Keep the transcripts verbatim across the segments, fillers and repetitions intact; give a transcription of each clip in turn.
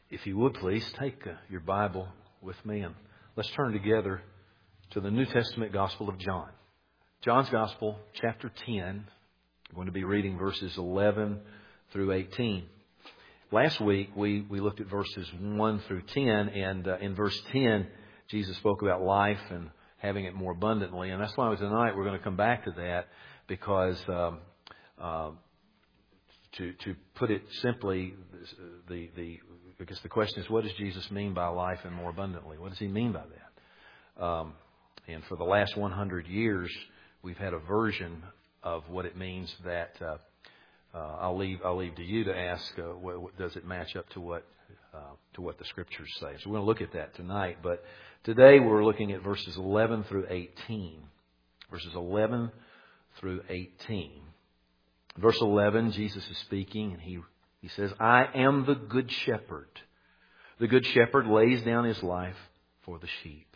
If you would please take uh, your Bible with me and let's turn together to the New Testament Gospel of John. John's Gospel, chapter ten. I'm going to be reading verses eleven through eighteen. Last week we, we looked at verses one through ten, and uh, in verse ten Jesus spoke about life and having it more abundantly. And that's why tonight we're going to come back to that because um, uh, to to put it simply, the the I guess the question is, what does Jesus mean by life and more abundantly? What does He mean by that? Um, and for the last one hundred years, we've had a version of what it means that uh, uh, I'll leave I'll leave to you to ask. Uh, what, what, does it match up to what uh, to what the Scriptures say? So we're going to look at that tonight. But today we're looking at verses eleven through eighteen. Verses eleven through eighteen. Verse eleven, Jesus is speaking, and he he says, "I am the good shepherd. The good shepherd lays down his life for the sheep.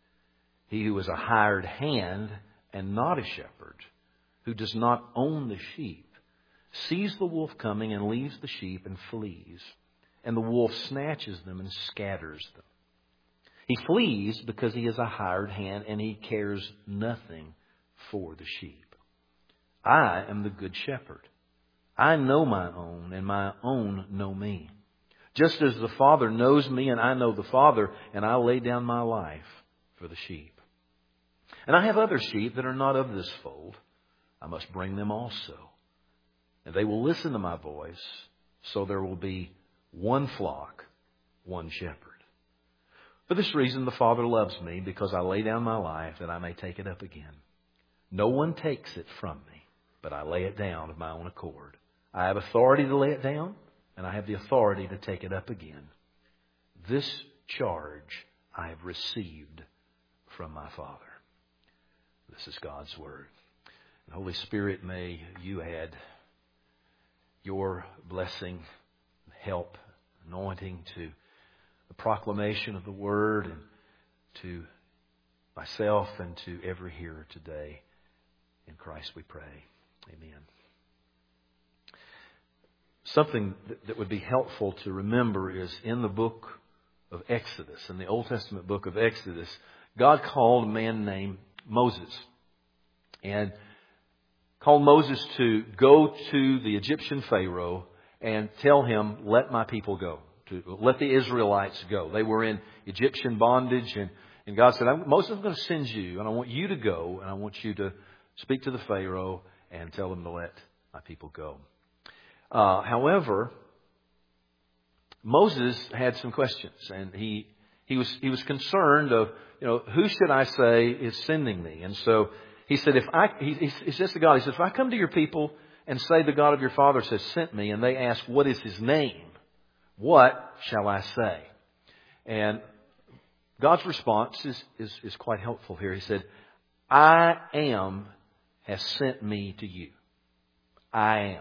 He who is a hired hand and not a shepherd, who does not own the sheep, sees the wolf coming and leaves the sheep and flees. And the wolf snatches them and scatters them. He flees because he is a hired hand and he cares nothing for the sheep. I am the good shepherd. I know my own, and my own know me. Just as the Father knows me, and I know the Father, and I lay down my life for the sheep. And I have other sheep that are not of this fold. I must bring them also. And they will listen to my voice, so there will be one flock, one shepherd. For this reason the Father loves me, because I lay down my life that I may take it up again. No one takes it from me, but I lay it down of my own accord. I have authority to lay it down, and I have the authority to take it up again. This charge I have received from my Father." This is God's Word. And Holy Spirit, may you add your blessing, help, anointing to the proclamation of the Word and to myself and to every hearer today. In Christ we pray. Amen. Something that would be helpful to remember is in the book of Exodus, in the Old Testament book of Exodus, God called a man named Moses and called Moses to go to the Egyptian Pharaoh and tell him, "Let my people go. To let the Israelites go." They were in Egyptian bondage, and, and God said, "Moses, I'm going to send you, and I want you to go, and I want you to speak to the Pharaoh and tell him to let my people go." Uh, however, Moses had some questions, and he he was he was concerned of, you know, who should I say is sending me? And so he said, if I he, he says to God, he says, if I come to your people and say the God of your fathers has sent me, and they ask, what is his name? What shall I say? And God's response is is, is quite helpful here. He said, "I am has sent me to you. I am."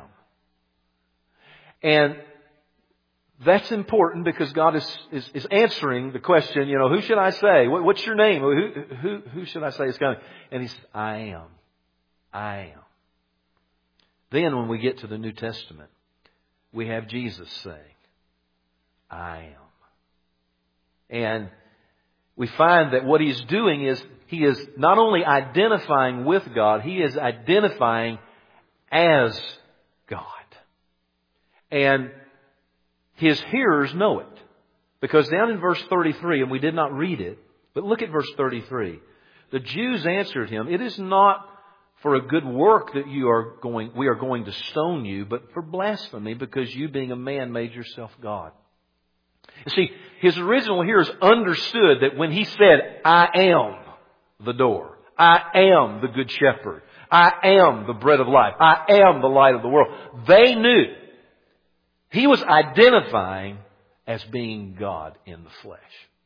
And that's important because God is, is, is answering the question, you know, who should I say? What, what's your name? Who, who, who should I say is coming? And He says, I am. I am. Then when we get to the New Testament, we have Jesus saying, I am. And we find that what He's doing is He is not only identifying with God, He is identifying as God. And His hearers know it. Because down in verse thirty-three, and we did not read it, but look at verse thirty-three. The Jews answered Him, "It is not for a good work that you are going, we are going to stone you, but for blasphemy, because you being a man made yourself God." You see, His original hearers understood that when He said, I am the door, I am the good shepherd, I am the bread of life, I am the light of the world, they knew He was identifying as being God in the flesh.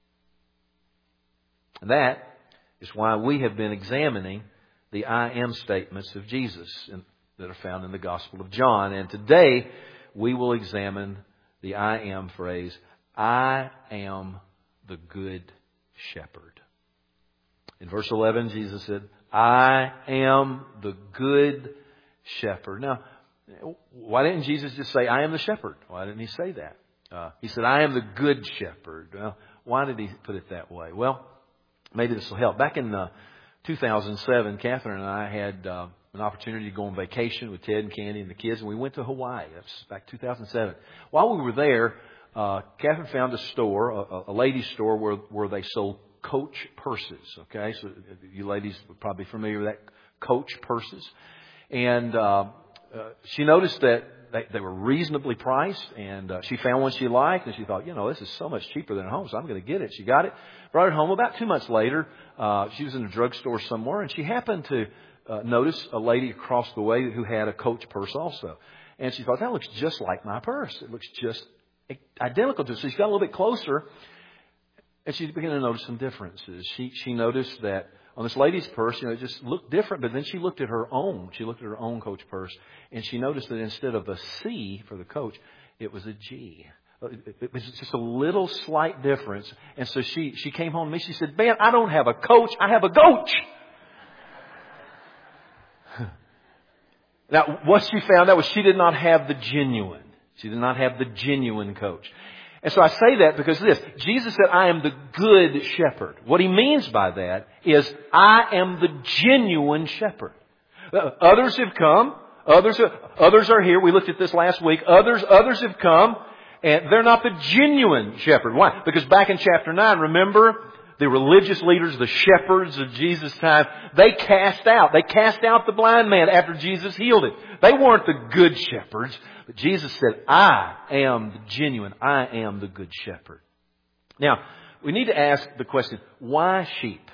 And that is why we have been examining the I am statements of Jesus that are found in the Gospel of John. And today we will examine the I am phrase, I am the good shepherd. In verse eleven, Jesus said, I am the good shepherd. Now, why didn't Jesus just say, I am the shepherd? Why didn't He say that? Uh, he said, I am the good shepherd. Well, why did he put it that way? Well, maybe this will help. Back in uh, two thousand seven, Catherine and I had uh, an opportunity to go on vacation with Ted and Candy and the kids, and we went to Hawaii. That's back two thousand seven. While we were there, uh, Catherine found a store, a, a ladies' store, where, where they sold Coach purses. Okay, so you ladies are probably familiar with that, Coach purses. And uh, uh, she noticed that they, they were reasonably priced, and uh, she found one she liked, and she thought, you know, this is so much cheaper than at home, so I'm going to get it. She got it, brought it home. About two months later, uh, she was in a drugstore somewhere, and she happened to uh, notice a lady across the way who had a Coach purse also. And she thought, that looks just like my purse. It looks just identical to it. So she got a little bit closer, and she began to notice some differences. She she noticed that on this lady's purse, you know, it just looked different. But then she looked at her own. She looked at her own Coach purse, and she noticed that instead of a C for the Coach, it was a G. It was just a little slight difference. And so she she came home to me. She said, "Man, I don't have a Coach. I have a Goach." Now, what she found out was she did not have the genuine. She did not have the genuine Coach. And so I say that because of this. Jesus said, I am the good shepherd. What he means by that is, I am the genuine shepherd. Others have come. Others are, others are here. We looked at this last week. Others, others have come, and they're not the genuine shepherd. Why? Because back in chapter nine, remember, the religious leaders, the shepherds of Jesus' time, they cast out. They cast out the blind man after Jesus healed him. They weren't the good shepherds. But Jesus said, I am the genuine. I am the good shepherd. Now, we need to ask the question, why sheep?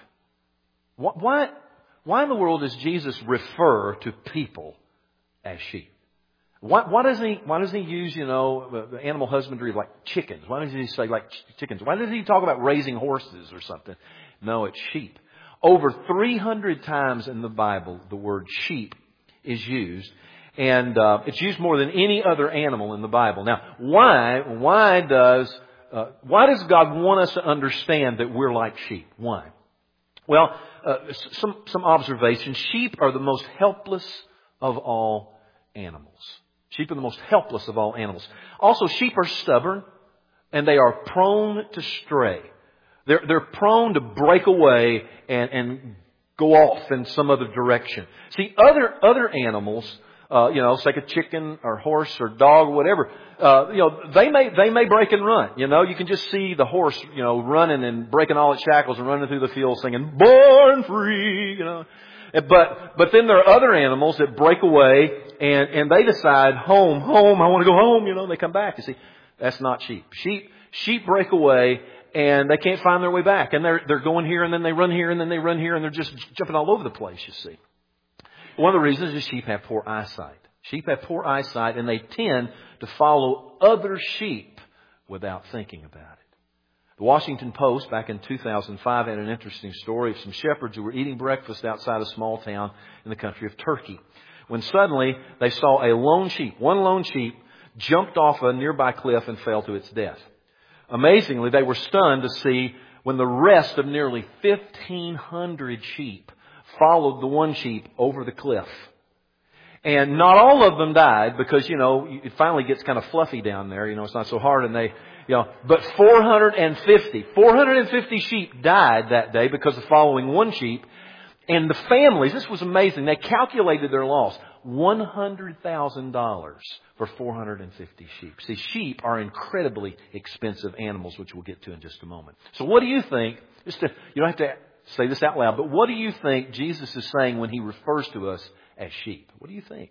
Why, why in the world does Jesus refer to people as sheep? Why, why doesn't he, why doesn't he use, you know, the animal husbandry like chickens? Why doesn't he say like chickens? Why doesn't he talk about raising horses or something? No, it's sheep. Over three hundred times in the Bible, the word sheep is used. And uh, it's used more than any other animal in the Bible. Now, why? Why does uh, why does God want us to understand that we're like sheep? Why? Well, uh, some some observations. Sheep are the most helpless of all animals. Sheep are the most helpless of all animals. Also, sheep are stubborn, and they are prone to stray. They're they're prone to break away and and go off in some other direction. See, other other animals. Uh, you know, it's like a chicken or horse or dog or whatever. Uh, you know, they may, they may break and run. You know, you can just see the horse, you know, running and breaking all its shackles and running through the field singing, born free, you know. But, but then there are other animals that break away and, and they decide, home, home, I want to go home, you know, and they come back. You see, that's not sheep. Sheep, sheep break away and they can't find their way back. And they're, they're going here and then they run here and then they run here and they're just jumping all over the place, you see. One of the reasons is sheep have poor eyesight. Sheep have poor eyesight and they tend to follow other sheep without thinking about it. The Washington Post back in two thousand five had an interesting story of some shepherds who were eating breakfast outside a small town in the country of Turkey, when suddenly they saw a lone sheep, one lone sheep, jumped off a nearby cliff and fell to its death. Amazingly, they were stunned to see when the rest of nearly fifteen hundred sheep followed the one sheep over the cliff. And not all of them died because, you know, it finally gets kind of fluffy down there. You know, it's not so hard and they, you know, but four hundred fifty, four hundred fifty sheep died that day because of following one sheep. And the families, this was amazing, they calculated their loss. one hundred thousand dollars for four hundred fifty sheep. See, sheep are incredibly expensive animals, which we'll get to in just a moment. So what do you think? Just to, you don't have to say this out loud, but what do you think Jesus is saying when he refers to us as sheep? What do you think?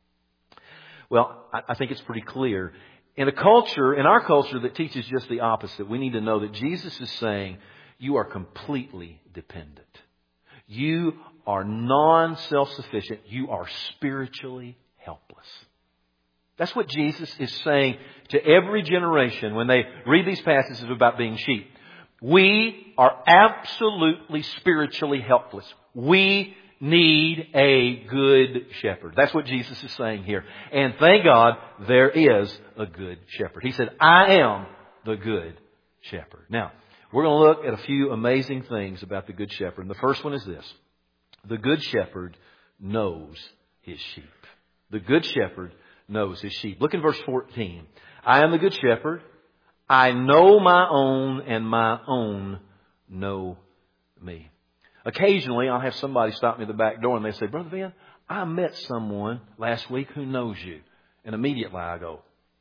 Well, I, I think it's pretty clear. In a culture, in our culture that teaches just the opposite, we need to know that Jesus is saying you are completely dependent. You are non-self-sufficient. You are spiritually helpless. That's what Jesus is saying to every generation when they read these passages about being sheep. We are absolutely spiritually helpless. We need a good shepherd. That's what Jesus is saying here. And thank God there is a good shepherd. He said, I am the good shepherd. Now, we're going to look at a few amazing things about the good shepherd. And the first one is this. The good shepherd knows his sheep. The good shepherd knows his sheep. Look in verse fourteen. I am the good shepherd. I know my own, and my own know me. Occasionally, I'll have somebody stop me at the back door and they say, Brother Van, I met someone last week who knows you. And immediately I go,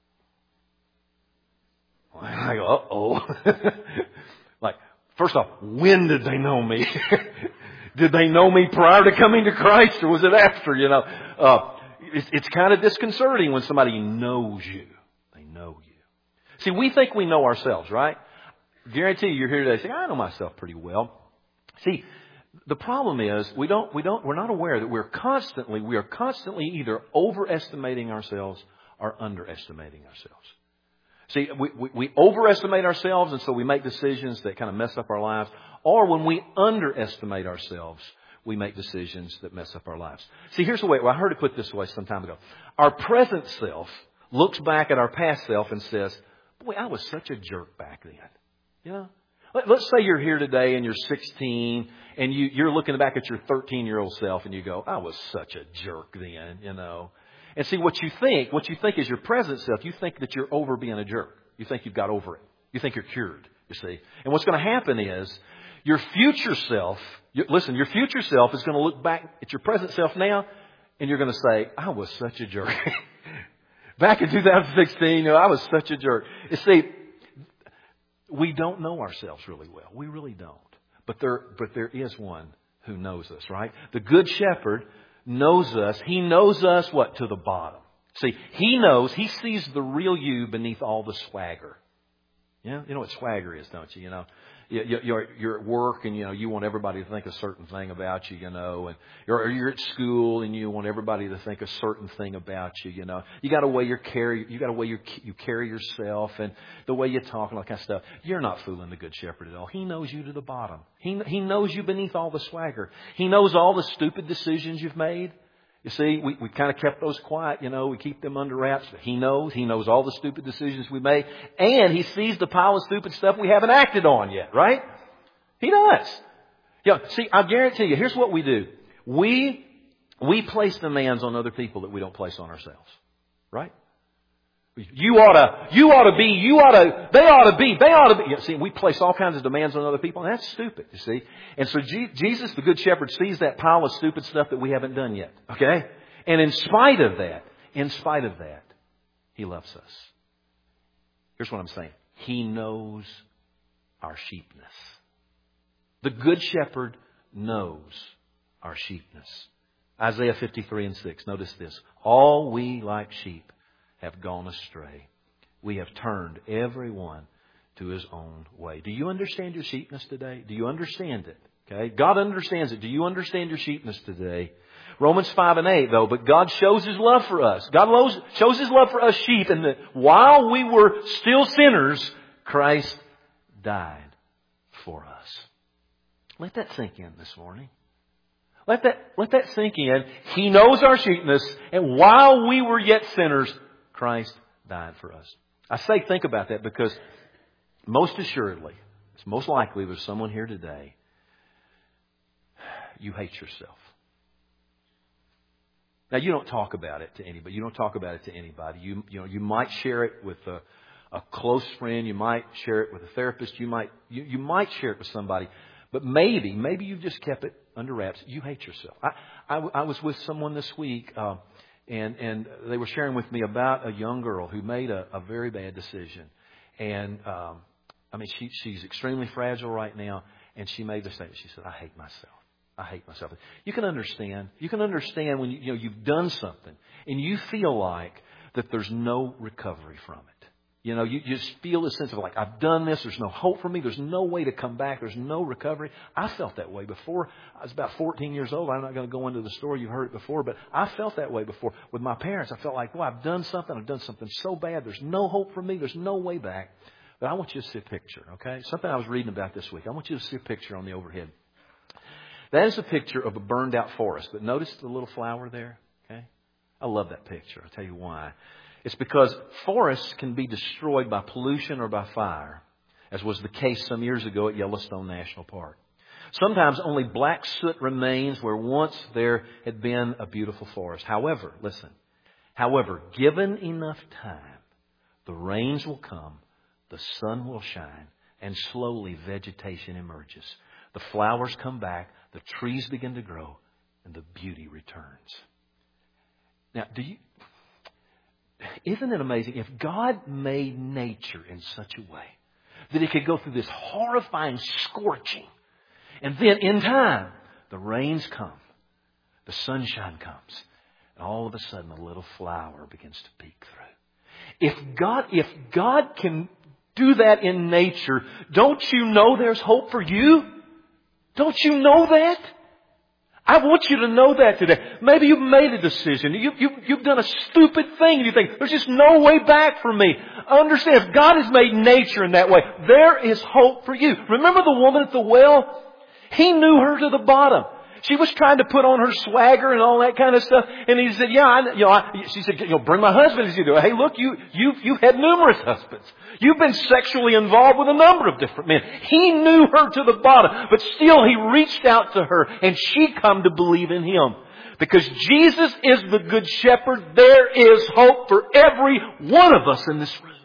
I go, uh-oh. Like, first off, when did they know me? Did they know me prior to coming to Christ, or was it after, you know? Uh, it's, it's kind of disconcerting when somebody knows you. They know you. See, we think we know ourselves, right? Guarantee you, you're here today saying, I know myself pretty well. See, the problem is we don't, we don't, we're not aware that we're constantly, we are constantly either overestimating ourselves or underestimating ourselves. See, we, we, we overestimate ourselves, and so we make decisions that kind of mess up our lives. Or when we underestimate ourselves, we make decisions that mess up our lives. See, here's the way, well, I heard it put this way some time ago. Our present self looks back at our past self and says, boy, I was such a jerk back then. You know? Let's say you're here today and you're sixteen and you, you're looking back at your thirteen-year-old self and you go, I was such a jerk then, you know. And see, what you think, what you think is your present self, you think that you're over being a jerk. You think you've got over it. You think you're cured, you see. And what's going to happen is your future self, you, listen, your future self is going to look back at your present self now and you're going to say, I was such a jerk. Back in two thousand sixteen, you know, I was such a jerk. You see, we don't know ourselves really well. We really don't. But there, but there is one who knows us, right? The Good Shepherd knows us. He knows us, what? To the bottom. See, He knows, He sees the real you beneath all the swagger. Yeah, you know what swagger is, don't you? You know, you're, you're at work and, you know, you want everybody to think a certain thing about you, you know, and you're, you're at school and you want everybody to think a certain thing about you, you know. You got a way you carry, you got a way you, you carry yourself and the way you talk and all that kind of stuff. You're not fooling the Good Shepherd at all. He knows you to the bottom. He, he knows you beneath all the swagger. He knows all the stupid decisions you've made. You see, we, we kind of kept those quiet, you know, we keep them under wraps. But He knows, He knows all the stupid decisions we made. And He sees the pile of stupid stuff we haven't acted on yet, right? He does. Yeah, see, I guarantee you, here's what we do. We, we place demands on other people that we don't place on ourselves, right? You ought to, you ought to be, you ought to, they ought to be, they ought to be. You know, see, we place all kinds of demands on other people, and that's stupid, you see. And so G- Jesus, the Good Shepherd, sees that pile of stupid stuff that we haven't done yet, okay? And in spite of that, in spite of that, He loves us. Here's what I'm saying. He knows our sheepness. The Good Shepherd knows our sheepness. Isaiah fifty-three and six, notice this. All we like sheep have gone astray. We have turned everyone to his own way. Do you understand your sheepness today? Do you understand it? Okay. God understands it. Do you understand your sheepness today? Romans five and eight, though, but God shows His love for us. God loves, shows His love for us sheep, and that while we were still sinners, Christ died for us. Let that sink in this morning. Let that, let that sink in. He knows our sheepness, and while we were yet sinners, Christ died for us. I say think about that because most assuredly, it's most likely there's someone here today, you hate yourself. Now, you don't talk about it to anybody. You don't talk about it to anybody. You, you know, you might share it with a, a close friend. You might share it with a therapist. You might, you, you might share it with somebody. But maybe, maybe you've just kept it under wraps. You hate yourself. I, I, I was with someone this week, uh, and, and they were sharing with me about a young girl who made a, a very bad decision. And, um, I mean, she, she's extremely fragile right now. And she made the statement. She said, I hate myself. I hate myself. You can understand. You can understand when you, you know, you've done something and you feel like that there's no recovery from it. You know, you, you just feel the sense of like, I've done this. There's no hope for me. There's no way to come back. There's no recovery. I felt that way before. I was about fourteen years old. I'm not going to go into the story. You've heard it before, but I felt that way before with my parents. I felt like, well, I've done something. I've done something so bad. There's no hope for me. There's no way back. But I want you to see a picture, okay? Something I was reading about this week. I want you to see a picture on the overhead. That is a picture of a burned out forest. But notice the little flower there, okay? I love that picture. I'll tell you why. It's because forests can be destroyed by pollution or by fire, as was the case some years ago at Yellowstone National Park. Sometimes only black soot remains where once there had been a beautiful forest. However, listen, however, given enough time, the rains will come, the sun will shine, and slowly vegetation emerges. The flowers come back, the trees begin to grow, and the beauty returns. Now, do you, isn't it amazing? If God made nature in such a way that it could go through this horrifying scorching, and then in time, the rains come, the sunshine comes, and all of a sudden a little flower begins to peek through. If God, if God can do that in nature, don't you know there's hope for you? Don't you know that? I want you to know that today. Maybe you've made a decision. You, you, you've done a stupid thing and you think, there's just no way back for me. Understand, if God has made nature in that way, there is hope for you. Remember the woman at the well? He knew her to the bottom. She was trying to put on her swagger and all that kind of stuff. And he said, yeah, I, you know, I, she said, you know, bring my husband as you do. Hey, look, you, you, you've had numerous husbands. You've been sexually involved with a number of different men. He knew her to the bottom, but still he reached out to her and she come to believe in him. Because Jesus is the good shepherd, there is hope for every one of us in this room.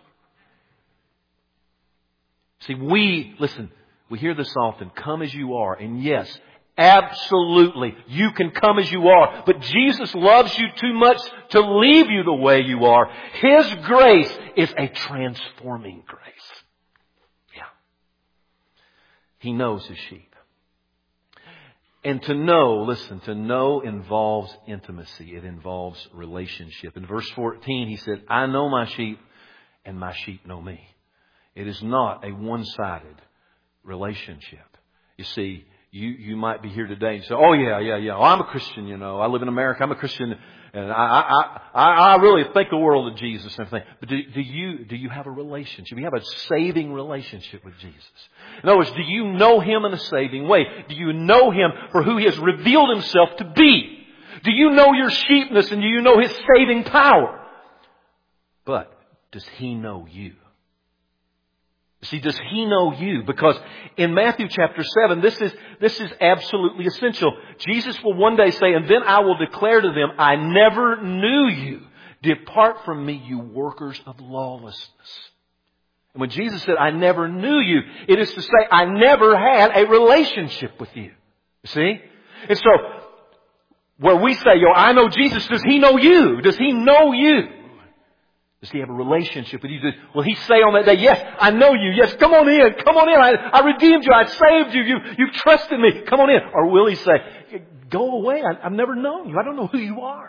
See, we, listen, we hear this often, come as you are. And yes, absolutely, you can come as you are. But Jesus loves you too much to leave you the way you are. His grace is a transforming grace. Yeah. He knows His sheep. And to know, listen, to know involves intimacy. It involves relationship. In verse fourteen, He said, I know my sheep and my sheep know me. It is not a one-sided relationship. You see, You you might be here today and say, oh yeah, yeah, yeah. Oh, I'm a Christian, you know. I live in America. I'm a Christian. And I I I, I really think the world of Jesus and everything. But do, do you do you have a relationship? Do you have a saving relationship with Jesus? In other words, do you know Him in a saving way? Do you know Him for who He has revealed Himself to be? Do you know your sheepness and do you know His saving power? But does He know you? See, does He know you? Because in Matthew chapter seven, this is, this is absolutely essential. Jesus will one day say, and then I will declare to them, I never knew you. Depart from me, you workers of lawlessness. And when Jesus said, I never knew you, it is to say, I never had a relationship with you. You see? And so, where we say, yo, I know Jesus, does He know you? Does He know you? Does He have a relationship with you? Will He say on that day, yes, I know you. Yes, come on in. Come on in. I, I redeemed you. I saved you. You, you trusted me. Come on in. Or will He say, go away. I, I've never known you. I don't know who you are.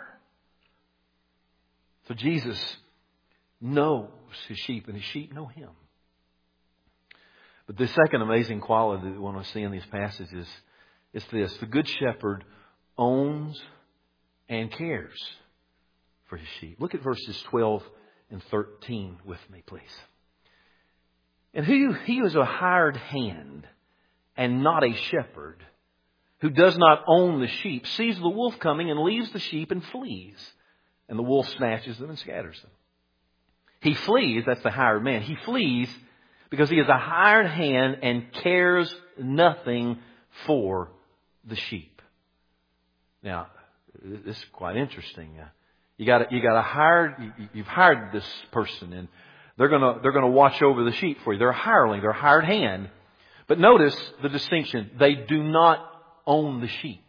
So Jesus knows His sheep and His sheep know Him. But the second amazing quality that we want to see in these passages is this. The Good Shepherd owns and cares for His sheep. Look at verses twelve and thirteen with me, please. And who he is a hired hand and not a shepherd, who does not own the sheep, sees the wolf coming and leaves the sheep and flees. And the wolf snatches them and scatters them. He flees, that's the hired man. He flees because he is a hired hand and cares nothing for the sheep. Now, this is quite interesting. You got you got to hire. You've hired this person, and they're gonna they're gonna watch over the sheep for you. They're a hireling. They're a hired hand. But notice the distinction: they do not own the sheep.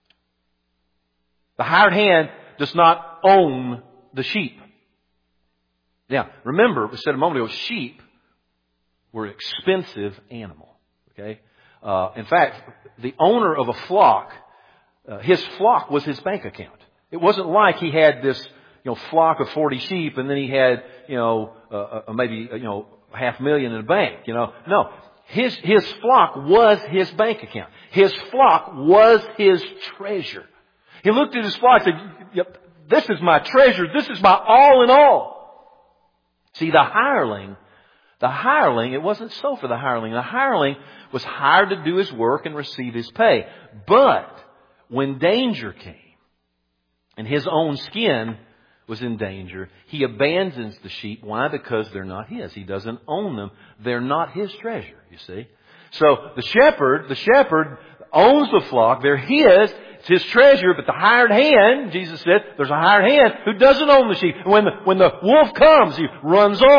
The hired hand does not own the sheep. Now, remember, we said a moment ago, sheep were an expensive animal. Okay, uh, in fact, the owner of a flock, uh, his flock was his bank account. It wasn't like he had this, you know, flock of forty sheep and then he had, you know, uh, uh, maybe, you know, half a million in the bank, you know. No. His, his flock was his bank account. His flock was his treasure. He looked at his flock and said, yep, this is my treasure. This is my all in all. See, the hireling, the hireling, it wasn't so for the hireling. The hireling was hired to do his work and receive his pay. But when danger came, and his own skin was in danger, he abandons the sheep. Why? Because they're not his. He doesn't own them. They're not his treasure, you see. So the shepherd, the shepherd owns the flock. They're his. It's his treasure. But the hired hand, Jesus said, there's a hired hand who doesn't own the sheep. And when the, when the wolf comes, he runs off.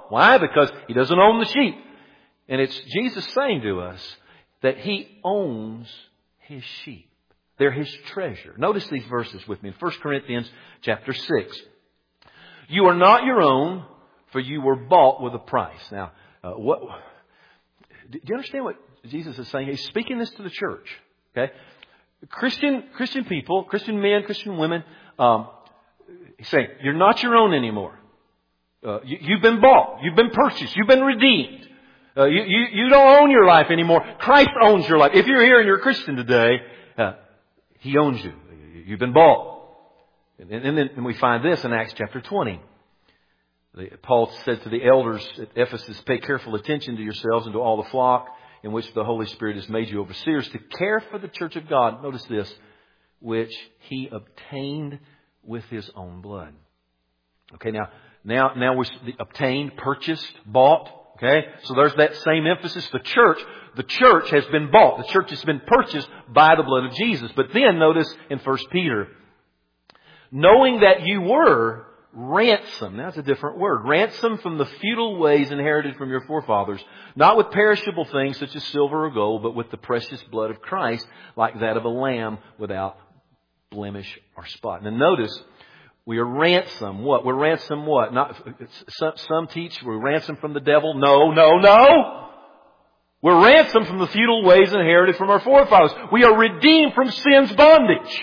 Why? Because he doesn't own the sheep. And it's Jesus saying to us that he owns his sheep. They're his treasure. Notice these verses with me in First Corinthians chapter six. You are not your own, for you were bought with a price. Now, uh, what? Do you understand what Jesus is saying? He's speaking this to the church. Okay, Christian Christian people, Christian men, Christian women. Um, he's saying you're not your own anymore. Uh, you, you've been bought. You've been purchased. You've been redeemed. Uh, you, you you don't own your life anymore. Christ owns your life. If you're here and you're a Christian today, uh, he owns you. You've been bought. And, and then and we find this in Acts chapter twenty. Paul said to the elders at Ephesus, pay careful attention to yourselves and to all the flock in which the Holy Spirit has made you overseers to care for the church of God. Notice this, which he obtained with his own blood. Okay, now, now, now we're obtained, purchased, bought. Okay, so there's that same emphasis. The church, the church has been bought. The church has been purchased by the blood of Jesus. But then notice in First Peter, knowing that you were ransom. That's a different word. Ransom from the futile ways inherited from your forefathers, not with perishable things such as silver or gold, but with the precious blood of Christ, like that of a lamb without blemish or spot. Now notice, we are ransom. What? We're ransom what? Not some, some teach we're ransom from the devil. No, no, no. We're ransomed from the futile ways inherited from our forefathers. We are redeemed from sin's bondage.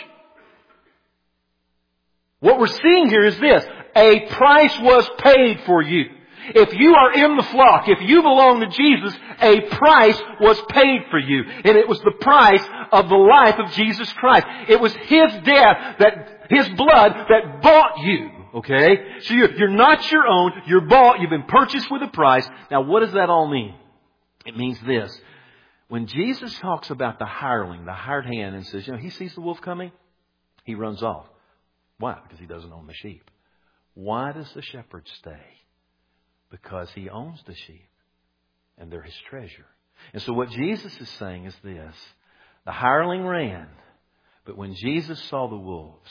What we're seeing here is this. A price was paid for you. If you are in the flock, if you belong to Jesus, a price was paid for you. And it was the price of the life of Jesus Christ. It was His death, that His blood that bought you. Okay? So you're, you're not your own. You're bought. You've been purchased with a price. Now what does that all mean? It means this. When Jesus talks about the hireling, the hired hand, and says, you know, he sees the wolf coming, he runs off. Why? Because he doesn't own the sheep. Why does the shepherd stay? Because he owns the sheep and they're his treasure. And so what Jesus is saying is this. The hireling ran, but when Jesus saw the wolves,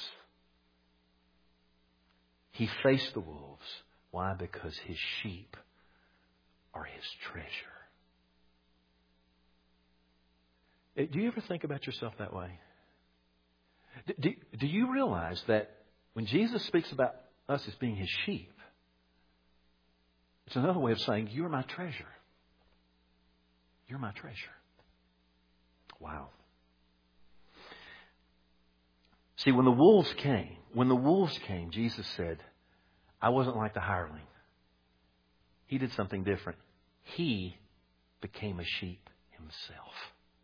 he faced the wolves. Why? Because his sheep are his treasure. Do you ever think about yourself that way? Do, do you realize that when Jesus speaks about us as being his sheep, it's another way of saying, you're my treasure. You're my treasure. Wow. See, when the wolves came, when the wolves came, Jesus said, I wasn't like the hireling. He did something different. He became a sheep himself.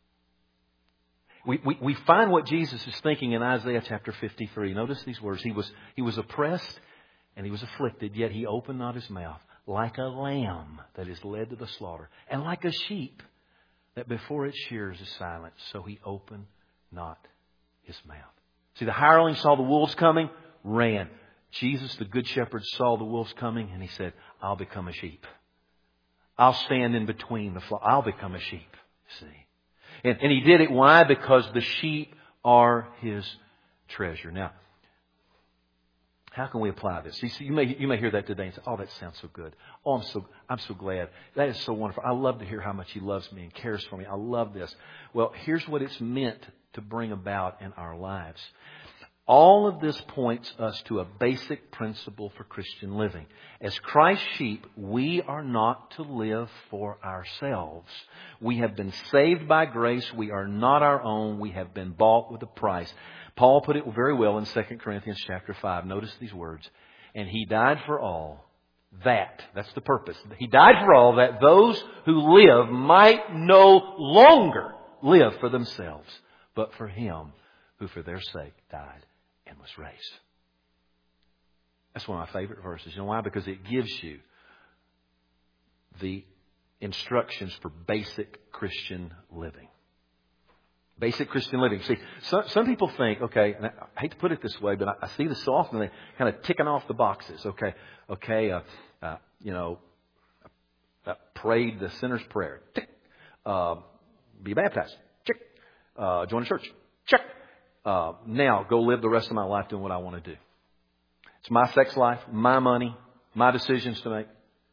We, we, we find what Jesus is thinking in Isaiah chapter fifty-three. Notice these words. He was, he was oppressed and he was afflicted, yet he opened not his mouth. Like a lamb that is led to the slaughter, and like a sheep that before its shears is silent, so he opened not his mouth. See, the hireling saw the wolves coming, ran. Jesus, the good shepherd, saw the wolves coming, and he said, I'll become a sheep. I'll stand in between the flock. I'll become a sheep. See? And, and he did it. Why? Because the sheep are his treasure. Now, how can we apply this? You see, you may you may hear that today and say, "Oh, that sounds so good. Oh, I'm so I'm so glad. That is so wonderful. I love to hear how much He loves me and cares for me. I love this." Well, here's what it's meant to bring about in our lives. All of this points us to a basic principle for Christian living. As Christ's sheep, we are not to live for ourselves. We have been saved by grace. We are not our own. We have been bought with a price. Paul put it very well in Second Corinthians chapter five. Notice these words. And He died for all that. That's the purpose. He died for all that those who live might no longer live for themselves, but for Him who for their sake died and was raised. That's one of my favorite verses. You know why? Because it gives you the instructions for basic Christian living. Basic Christian living. See, some, some people think, okay, and I, I hate to put it this way, but I, I see this so often, they kind of ticking off the boxes. Okay, okay, uh, uh, you know, uh, prayed the sinner's prayer. Tick. Uh, be baptized. Check. Uh, join a church. Check. Uh, now, go live the rest of my life doing what I want to do. It's my sex life, my money, my decisions to make.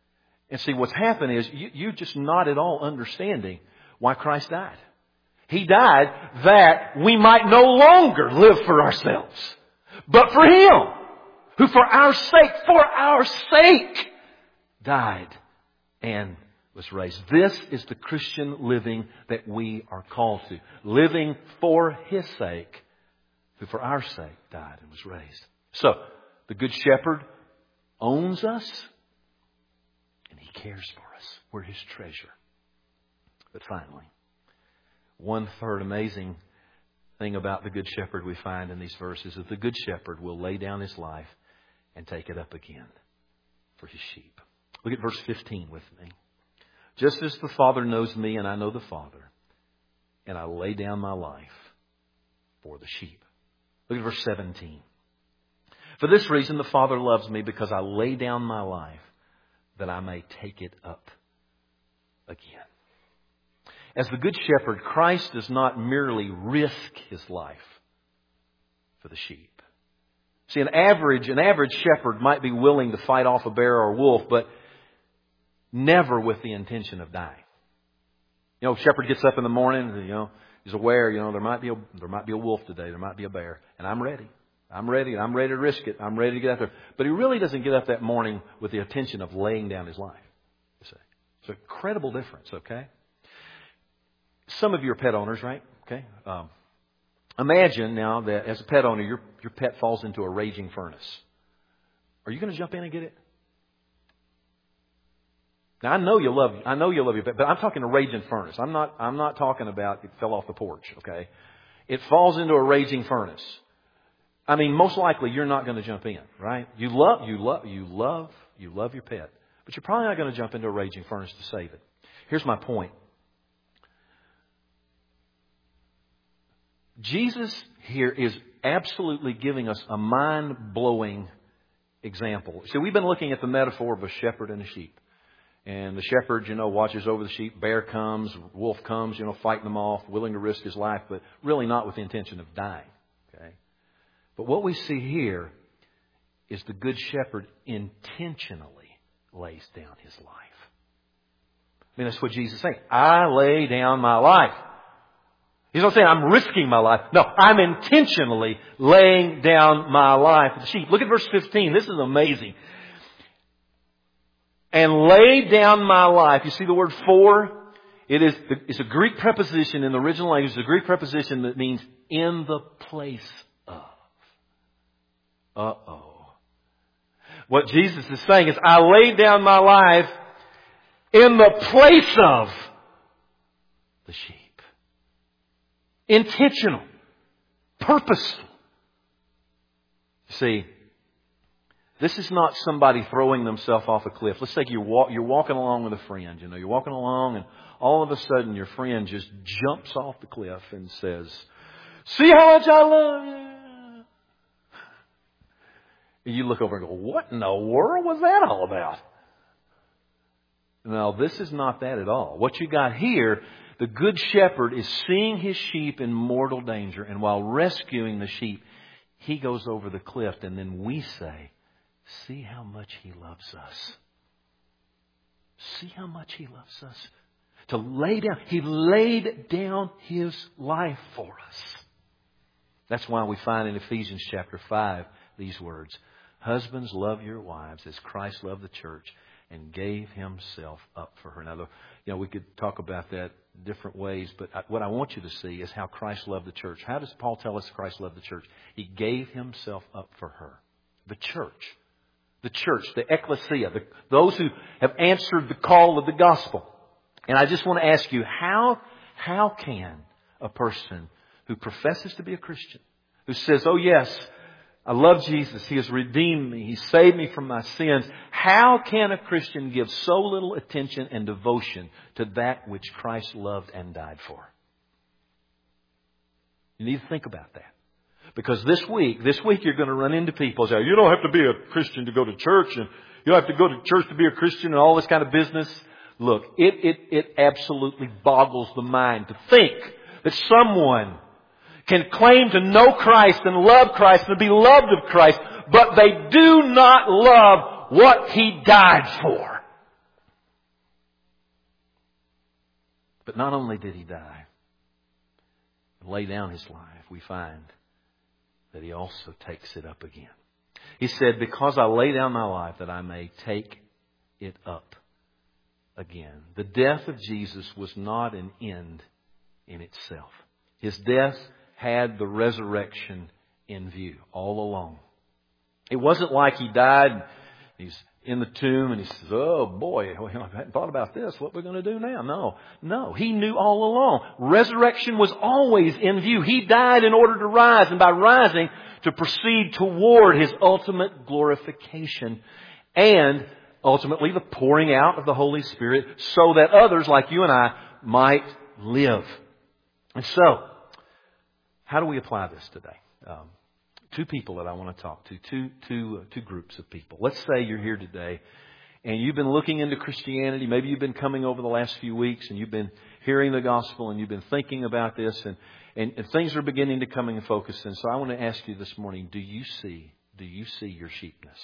And see, what's happened is you, you're just not at all understanding why Christ died. He died that we might no longer live for ourselves, but for Him, who for our sake, for our sake, died and was raised. This is the Christian living that we are called to. Living for His sake, who for our sake died and was raised. So, the Good Shepherd owns us and He cares for us. We're His treasure. But finally, one third amazing thing about the Good Shepherd we find in these verses is the Good Shepherd will lay down His life and take it up again for His sheep. Look at verse fifteen with me. Just as the Father knows me and I know the Father, and I lay down my life for the sheep. Look at verse seventeen. For this reason the Father loves me, because I lay down my life that I may take it up again. As the Good Shepherd, Christ does not merely risk His life for the sheep. See, an average, an average shepherd might be willing to fight off a bear or a wolf, but never with the intention of dying. You know, shepherd gets up in the morning, you know, he's aware, you know, there might be a, there might be a wolf today, there might be a bear, and I'm ready. I'm ready. I'm ready to risk it. I'm ready to get out there. But he really doesn't get up that morning with the intention of laying down his life. You see, it's an incredible difference. Okay. Some of you are pet owners, right? Okay. Um, imagine now that as a pet owner, your your pet falls into a raging furnace. Are you going to jump in and get it? Now I know you love I know you love your pet, but I'm talking a raging furnace. I'm not I'm not talking about it fell off the porch. Okay. It falls into a raging furnace. I mean, most likely you're not going to jump in, right? You love, you love, you love, you love your pet, but you're probably not going to jump into a raging furnace to save it. Here's my point. Jesus here is absolutely giving us a mind-blowing example. See, we've been looking at the metaphor of a shepherd and a sheep. And the shepherd, you know, watches over the sheep. Bear comes, wolf comes, you know, fighting them off, willing to risk his life, but really not with the intention of dying. Okay. But what we see here is the Good Shepherd intentionally lays down His life. I mean, that's what Jesus is saying. I lay down my life. He's not saying I'm risking my life. No, I'm intentionally laying down my life for the sheep. Look at verse fifteen. This is amazing. And lay down my life. You see the word for? It is, it's a Greek preposition in the original language. It's a Greek preposition that means in the place of. Uh-oh. What Jesus is saying is, I laid down my life in the place of the sheep. Intentional. Purposeful. See, this is not somebody throwing themselves off a cliff. Let's say you're, walk, you're walking along with a friend. You know, you're walking along and all of a sudden your friend just jumps off the cliff and says, see how much I love you. You look over and go, what in the world was that all about? No, this is not that at all. What you got here, the Good Shepherd is seeing his sheep in mortal danger. And while rescuing the sheep, he goes over the cliff. And then we say, see how much He loves us. See how much He loves us. To lay down. He laid down His life for us. That's why we find in Ephesians chapter five these words. Husbands, love your wives as Christ loved the church and gave Himself up for her. Now, you know, we could talk about that different ways, but what I want you to see is how Christ loved the church. How does Paul tell us Christ loved the church? He gave Himself up for her. The church. The church, the ecclesia, the, those who have answered the call of the gospel. And I just want to ask you, how, how can a person who professes to be a Christian, who says, oh yes, I love Jesus, He has redeemed me, He saved me from my sins, how can a Christian give so little attention and devotion to that which Christ loved and died for? You need to think about that. Because this week, this week you're going to run into people who say, you don't have to be a Christian to go to church, and you don't have to go to church to be a Christian and all this kind of business. Look, it, it, it absolutely boggles the mind to think that someone can claim to know Christ and love Christ and be loved of Christ, but they do not love what He died for. But not only did He die and lay down His life, we find that He also takes it up again. He said, because I lay down my life that I may take it up again. The death of Jesus was not an end in itself. His death had the resurrection in view all along. It wasn't like He died, He's in the tomb and He says, oh boy, I hadn't thought about this. What we're going to do now? No, no. He knew all along. Resurrection was always in view. He died in order to rise, and by rising to proceed toward His ultimate glorification and ultimately the pouring out of the Holy Spirit so that others like you and I might live. And so, how do we apply this today? Um, two people that I want to talk to, two, two, uh, two groups of people. Let's say you're here today and you've been looking into Christianity. Maybe you've been coming over the last few weeks and you've been hearing the gospel and you've been thinking about this and, and, and things are beginning to come in focus. And so I want to ask you this morning, do you see, do you see your sheepness?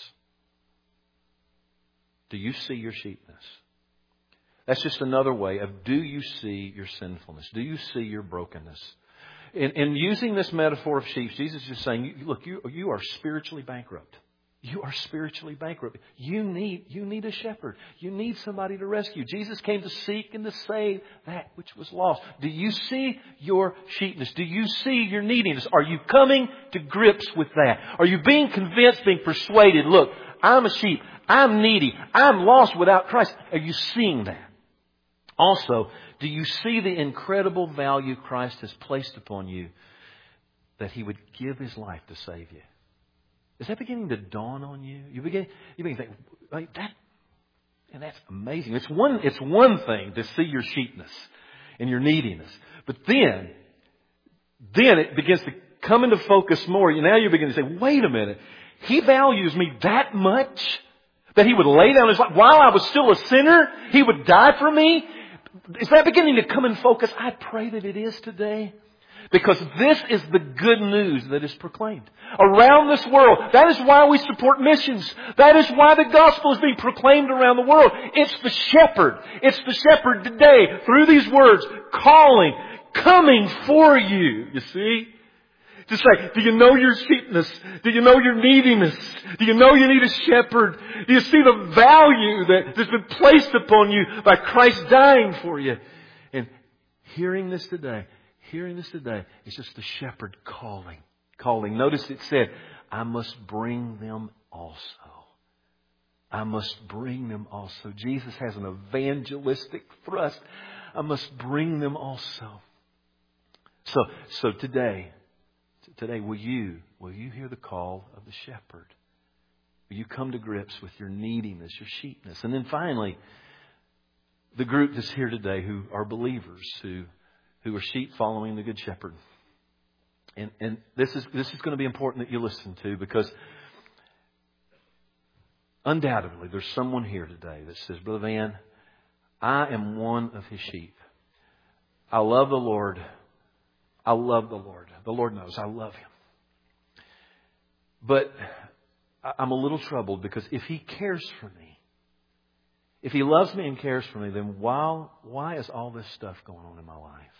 Do you see your sheepness? That's just another way of, do you see your sinfulness? Do you see your brokenness? In, in using this metaphor of sheep, Jesus is just saying, look, you, you are spiritually bankrupt. You are spiritually bankrupt. You need, you need a shepherd. You need somebody to rescue. Jesus came to seek and to save that which was lost. Do you see your sheepness? Do you see your neediness? Are you coming to grips with that? Are you being convinced, being persuaded, look, I'm a sheep. I'm needy. I'm lost without Christ. Are you seeing that? Also, do you see the incredible value Christ has placed upon you that He would give His life to save you? Is that beginning to dawn on you? You begin, you begin to think, like that, and that's amazing. It's one, it's one thing to see your sheepness and your neediness, but then, then it begins to come into focus more. Now you begin to say, wait a minute, He values me that much that He would lay down His life while I was still a sinner. He would die for me. Is that beginning to come in focus? I pray that it is today. Because this is the good news that is proclaimed around this world. That is why we support missions. That is why the gospel is being proclaimed around the world. It's the shepherd. It's the shepherd today through these words calling, coming for you. You see? Just like, do you know your sheepness? Do you know your neediness? Do you know you need a shepherd? Do you see the value that has been placed upon you by Christ dying for you? And hearing this today, hearing this today, it's just the shepherd calling, calling. Notice it said, I must bring them also. I must bring them also. Jesus has an evangelistic thrust. I must bring them also. So, so today, Today, will you, will you hear the call of the shepherd? Will you come to grips with your neediness, your sheepness? And then finally, the group that's here today who are believers, who, who are sheep following the good shepherd. And, and this is, this is going to be important that you listen to, because undoubtedly there's someone here today that says, Brother Van, I am one of His sheep. I love the Lord. I love the Lord. The Lord knows I love Him. But I'm a little troubled because if He cares for me, if He loves me and cares for me, then why, why is all this stuff going on in my life?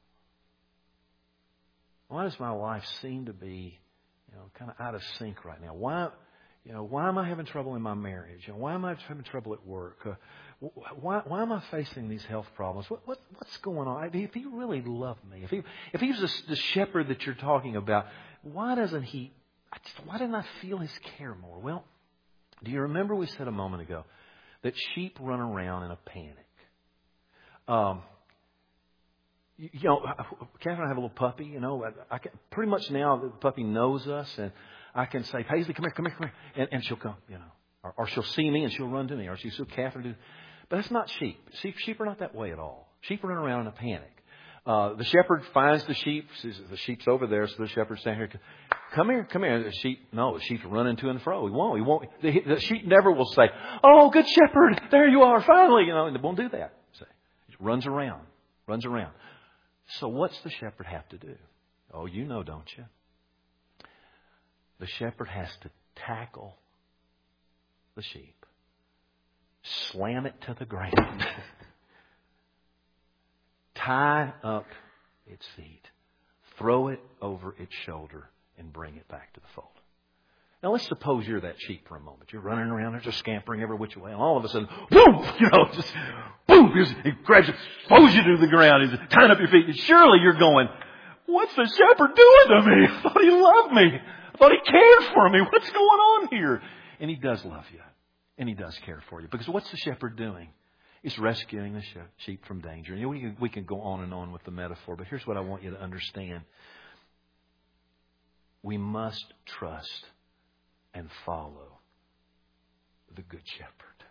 Why does my life seem to be, you know, kind of out of sync right now? Why, you know, why am I having trouble in my marriage? You know, why am I having trouble at work? Uh, Why, why am I facing these health problems? What, what, what's going on? If He really loved me, if He, if He was the, the shepherd that you're talking about, why doesn't He, I just, why didn't I feel His care more? Well, do you remember we said a moment ago that sheep run around in a panic? Um, you, you know, Catherine and I have a little puppy, you know, I, I can, pretty much now the puppy knows us, and I can say, Paisley, come here, come here, come here, and, and she'll come, you know, or, or she'll see me and she'll run to me, or she'll see Catherine do. But that's not sheep. Sheep. Sheep are not that way at all. Sheep run around in a panic. Uh, the shepherd finds the sheep. Says, the sheep's over there, so the shepherd's standing here. Come here, come here. The sheep, no, the sheep's running to and fro. He won't. He won't. The, the sheep never will say, "Oh, good shepherd, there you are, finally." You know, and they won't do that. So it runs around, runs around. So what's the shepherd have to do? Oh, you know, don't you? The shepherd has to tackle the sheep. Slam it to the ground. tie up its feet, throw it over its shoulder, and bring it back to the fold. Now let's suppose you're that sheep for a moment. You're running around there just scampering every which way. And all of a sudden, boom, you know, just boom, he grabs you, throws you to the ground. He's tying up your feet. And surely you're going, what's the shepherd doing to me? I thought he loved me. I thought he cared for me. What's going on here? And he does love you. And he does care for you. Because what's the shepherd doing? He's rescuing the sheep from danger. You know, we can, we can go on and on with the metaphor. But here's what I want you to understand. We must trust and follow the Good Shepherd.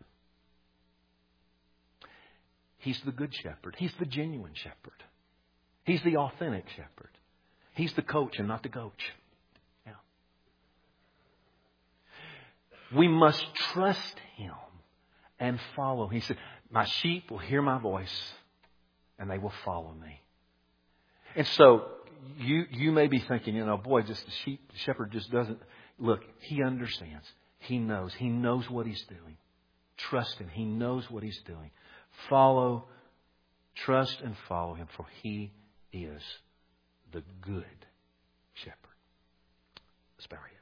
He's the Good Shepherd. He's the genuine shepherd. He's the authentic shepherd. He's the coach and not the coach. Yeah. We must trust Him and follow. He said, my sheep will hear my voice and they will follow me. And so you you may be thinking, you know, boy, just the sheep, the shepherd just doesn't. Look, He understands. He knows. He knows what He's doing. Trust Him. He knows what He's doing. Follow, trust and follow Him, for He is the Good Shepherd. Let's bow our heads.